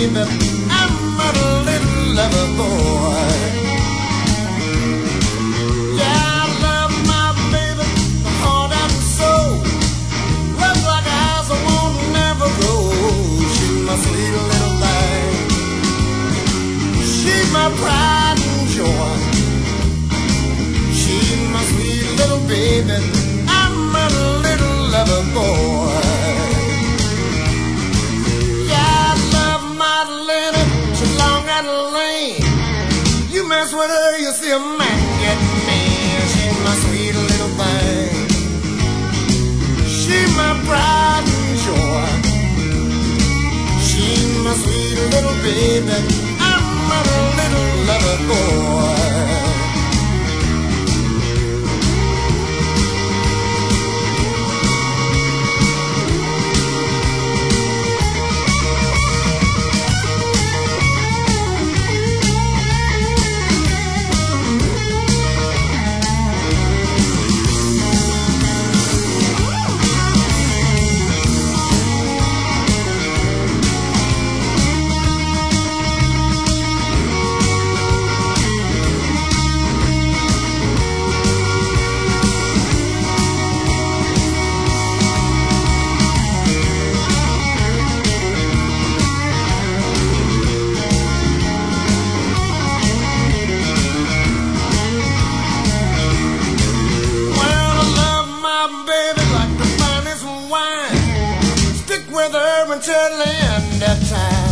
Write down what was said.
baby, I'm a little lover boy. Yeah, I love my baby, heart and soul. Love like eyes that won't never grow. She's my sweet little thing. She's my pride and joy. She's my sweet little baby. I'm a little lover boy. Yeah, I love Madalena. She's long and lame. You mess with her, you see a man get mad. She's my sweet little thing. She's my pride and joy. She's my sweet little baby. I'm a little lover boy. Until the end of time.